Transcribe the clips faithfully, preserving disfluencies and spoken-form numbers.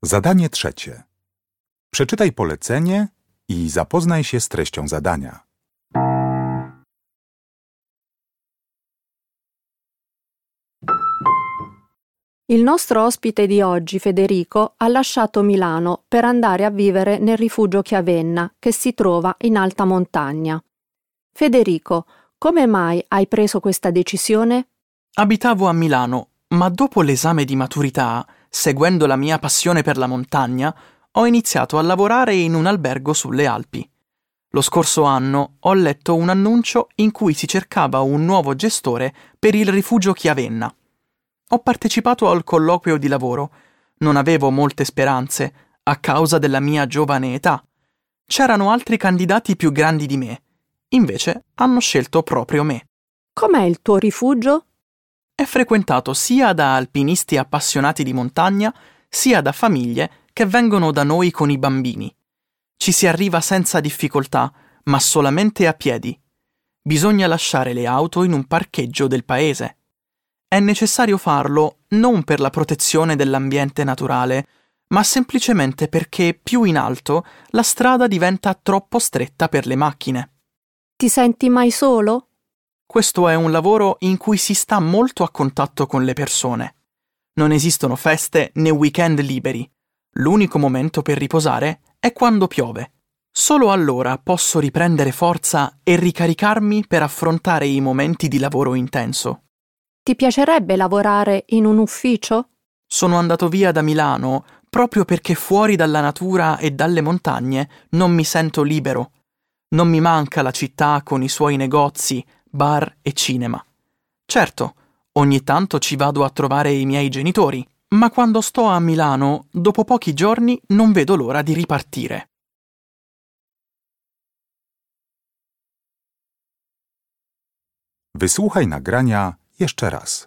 Zadanie trzecie. Przeczytaj polecenie i zapoznaj się z treścią zadania. Il nostro ospite di oggi, Federico, ha lasciato Milano per andare a vivere nel rifugio Chiavenna, che si trova in alta montagna. Federico, come mai hai preso questa decisione? Abitavo a Milano, ma dopo l'esame di maturità, seguendo la mia passione per la montagna, ho iniziato a lavorare in un albergo sulle Alpi. Lo scorso anno ho letto un annuncio in cui si cercava un nuovo gestore per il rifugio Chiavenna. Ho partecipato al colloquio di lavoro. Non avevo molte speranze, a causa della mia giovane età. C'erano altri candidati più grandi di me. Invece hanno scelto proprio me. Com'è il tuo rifugio? È frequentato sia da alpinisti appassionati di montagna, sia da famiglie che vengono da noi con i bambini. Ci si arriva senza difficoltà, ma solamente a piedi. Bisogna lasciare le auto in un parcheggio del paese. È necessario farlo non per la protezione dell'ambiente naturale, ma semplicemente perché più in alto la strada diventa troppo stretta per le macchine. Ti senti mai solo? Questo è un lavoro in cui si sta molto a contatto con le persone. Non esistono feste né weekend liberi. L'unico momento per riposare è quando piove. Solo allora posso riprendere forza e ricaricarmi per affrontare i momenti di lavoro intenso. Ti piacerebbe lavorare in un ufficio? Sono andato via da Milano proprio perché fuori dalla natura e dalle montagne non mi sento libero. Non mi manca la città con i suoi negozi, bar e cinema. Certo, ogni tanto ci vado a trovare i miei genitori, ma quando sto a Milano, dopo pochi giorni non vedo l'ora di ripartire. Wysłuchaj nagrania jeszcze raz.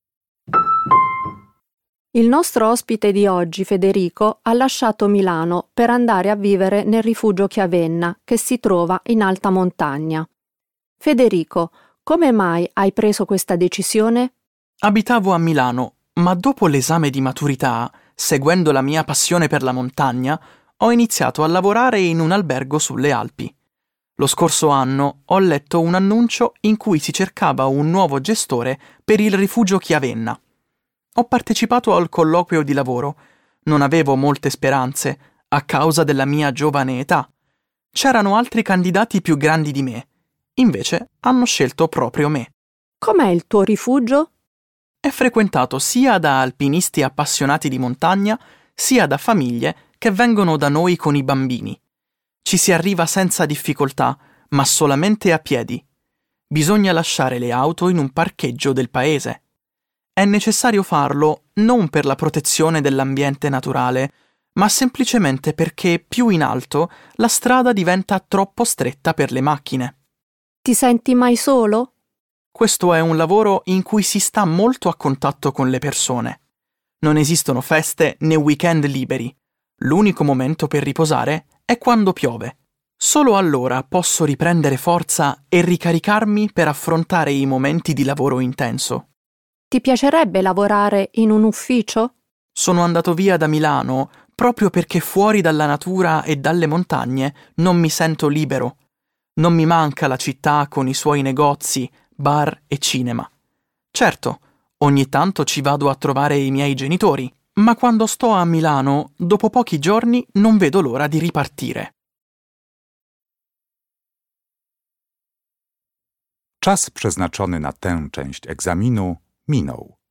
Il nostro ospite di oggi, Federico, ha lasciato Milano per andare a vivere nel rifugio Chiavenna, che si trova in alta montagna. Federico, come mai hai preso questa decisione? Abitavo a Milano, ma dopo l'esame di maturità, seguendo la mia passione per la montagna, ho iniziato a lavorare in un albergo sulle Alpi. Lo scorso anno ho letto un annuncio in cui si cercava un nuovo gestore per il rifugio Chiavenna. Ho partecipato al colloquio di lavoro. Non avevo molte speranze, a causa della mia giovane età. C'erano altri candidati più grandi di me. Invece hanno scelto proprio me. Com'è il tuo rifugio? È frequentato sia da alpinisti appassionati di montagna, sia da famiglie che vengono da noi con i bambini. Ci si arriva senza difficoltà, ma solamente a piedi. Bisogna lasciare le auto in un parcheggio del paese. È necessario farlo non per la protezione dell'ambiente naturale, ma semplicemente perché più in alto la strada diventa troppo stretta per le macchine. Ti senti mai solo? Questo è un lavoro in cui si sta molto a contatto con le persone. Non esistono feste né weekend liberi. L'unico momento per riposare è quando piove. Solo allora posso riprendere forza e ricaricarmi per affrontare i momenti di lavoro intenso. Ti piacerebbe lavorare in un ufficio? Sono andato via da Milano proprio perché fuori dalla natura e dalle montagne non mi sento libero. Non mi manca la città con i suoi negozi, bar e cinema. Certo, ogni tanto ci vado a trovare i miei genitori, ma quando sto a Milano, dopo pochi giorni non vedo l'ora di ripartire. Czas przeznaczony na tę część egzaminu minął.